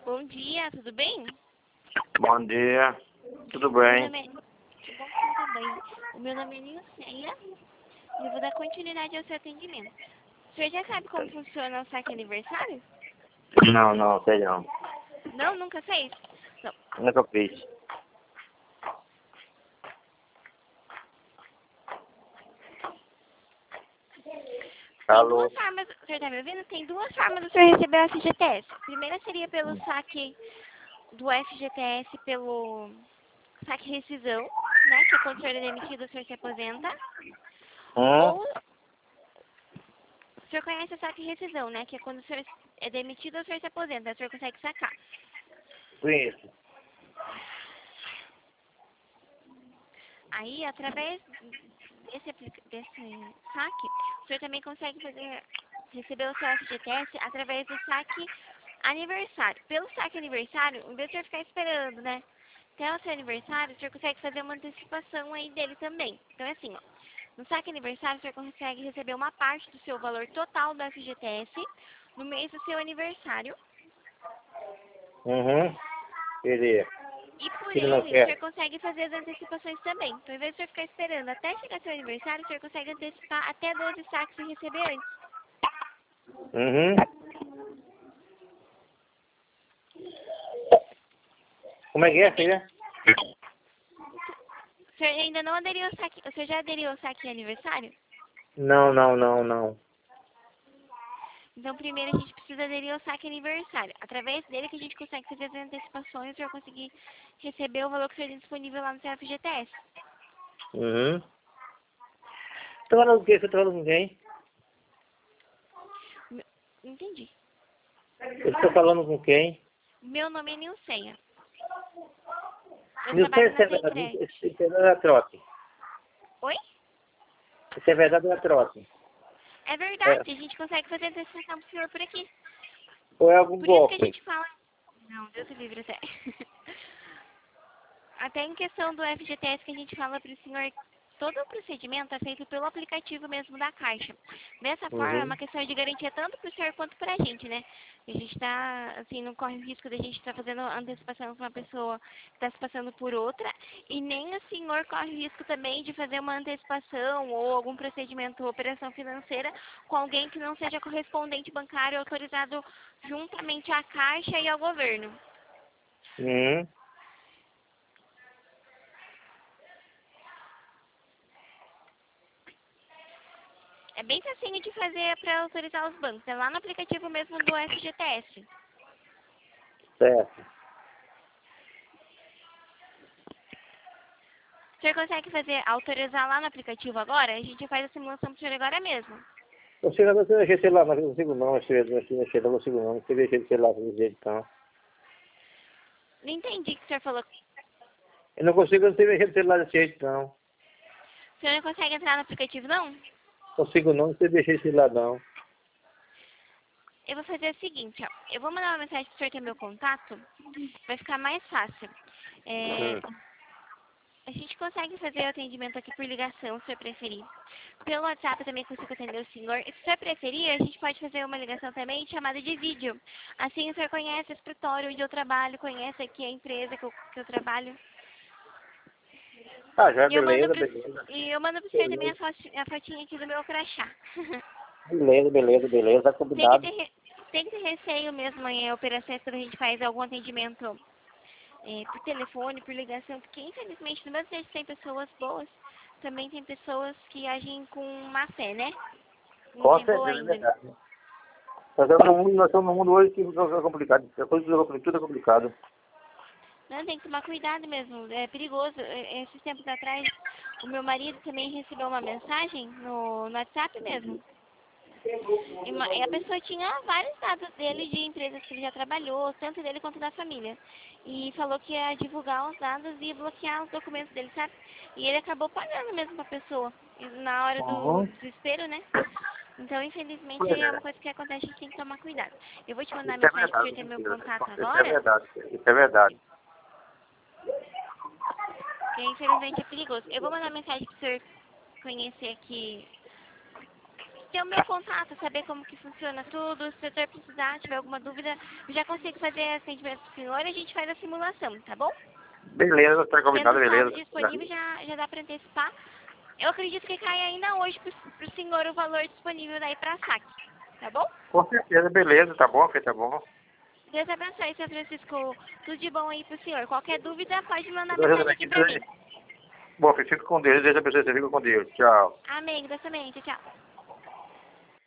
Bom dia, tudo bem? Bom dia, tudo Meu bem? nome é... Que bom que você tá bem. O meu nome é Nilceia e eu vou dar continuidade ao seu atendimento. O senhor já sabe como funciona o saque aniversário? Não, sei não. Não, nunca fez? Não. Nunca fiz. Tem Alô? duas formas, o senhor tá me ouvindo? Tem duas formas do senhor receber o FGTS. A primeira seria pelo saque do FGTS pelo saque rescisão, né? Que é quando o senhor é demitido, o senhor se aposenta. Ou o senhor conhece o saque rescisão, né? Que é quando o senhor é demitido, o senhor se aposenta, o senhor consegue sacar. Conheço. Aí, através desse saque, o senhor também consegue receber o seu FGTS através do saque aniversário. Pelo saque aniversário, em vez de o senhor ficar esperando, né? Até o seu aniversário, o senhor consegue fazer uma antecipação aí dele também. Então é assim, ó. No saque aniversário, o senhor consegue receber uma parte do seu valor total do FGTS no mês do seu aniversário. Queria. E por Ele não ele, o quer. senhor consegue fazer as antecipações também. Então, ao invés de o senhor ficar esperando até chegar seu aniversário, o senhor consegue antecipar até 12 saques e receber antes. Como é que é, filha? O senhor ainda não aderiu ao saque... O senhor já aderiu ao saque aniversário? Não. Então, primeiro a gente precisa aderir ao saque aniversário. Através dele que a gente consegue fazer as antecipações e o senhor conseguir receber o valor que o senhor tem disponível lá no seu FGTS. Tá falando com quem? Você tá falando com quem? Entendi. Eu estou falando com quem? Meu nome é Nilceia. Eu Não sei trabalho se na é verdade. Secret. Isso é verdade ou é trote? Oi? Isso é verdade ou é trote? É verdade, a gente consegue fazer antecipação pro senhor por aqui. Ou é algum Por isso que a golpe? gente fala... Não, Deus o livre até. Até em questão do FGTS que a gente fala para o senhor, todo o procedimento é feito pelo aplicativo mesmo da Caixa. Dessa forma, é uma questão de garantia tanto para o senhor quanto para a gente, né? A gente está, assim, não corre o risco de a gente estar fazendo antecipação com uma pessoa que está se passando por outra, e nem o senhor corre o risco também de fazer uma antecipação ou algum procedimento, operação financeira, com alguém que não seja correspondente bancário autorizado juntamente à Caixa e ao governo. É bem facinho de fazer para autorizar os bancos. É lá no aplicativo mesmo do FGTS. Certo. O senhor consegue autorizar lá no aplicativo agora? A gente faz a simulação para o senhor agora mesmo. Eu sei, você deixei o celular, mas eu não consigo não. Não consigo não. Você deixei o celular desse jeito, então. Não entendi o que o senhor falou. Eu não consigo, eu não sei mexer no celular desse jeito, não. O senhor não consegue entrar no aplicativo, não? Consigo não, você deixei esse celular, não. Eu vou fazer o seguinte, ó. Eu vou mandar uma mensagem para o senhor ter meu contato. Vai ficar mais fácil. A gente consegue fazer o atendimento aqui por ligação, se o senhor preferir. Pelo WhatsApp eu também consigo atender o senhor. E se o senhor preferir, a gente pode fazer uma ligação também chamada de vídeo. Assim o senhor conhece o escritório onde eu trabalho, conhece aqui a empresa que eu trabalho. Ah, já, E eu mando beleza. pro senhor também a fotinha aqui do meu crachá. Beleza, combinado. Tem que ter receio mesmo em operações quando a gente faz algum atendimento por telefone, por ligação, porque infelizmente no mesmo tempo que tem pessoas boas, também tem pessoas que agem com má fé, né? Não Com tem boa certeza, é índole. verdade. Nós estamos num mundo hoje que é complicado. Tudo é complicado. Não, tem que tomar cuidado mesmo, é perigoso. Esses tempos atrás, o meu marido também recebeu uma mensagem no WhatsApp mesmo. E a pessoa tinha vários dados dele de empresas que ele já trabalhou, tanto dele quanto da família. E falou que ia divulgar os dados e bloquear os documentos dele, sabe? E ele acabou pagando mesmo pra pessoa, na hora do desespero, né? Então, infelizmente, Pois é é. uma coisa que acontece, a gente tem que tomar cuidado. Eu vou te mandar Isso é mensagem para você verdade. ter meu Isso contato é agora, verdade. Isso é verdade. porque infelizmente é perigoso. Eu vou mandar mensagem para o senhor conhecer aqui ter o meu contato, saber como que funciona tudo. Se o senhor precisar, tiver alguma dúvida, eu já consigo fazer atendimento pro senhor e a gente faz a simulação, tá bom? Beleza, tá Tendo combinado, o saldo beleza. disponível, já dá para antecipar. Eu acredito que cai ainda hoje pro senhor o valor disponível daí para saque, tá bom? Com certeza, beleza, tá bom, filho, tá bom. Deus abençoe, São Francisco. Tudo de bom aí pro senhor. Qualquer dúvida, pode mandar Deus mensagem aqui abençoe. pra mim. Bom, filho, fica com Deus, Deus abençoe, você fica com Deus. Tchau. Amém, Deus também. Tchau, tchau.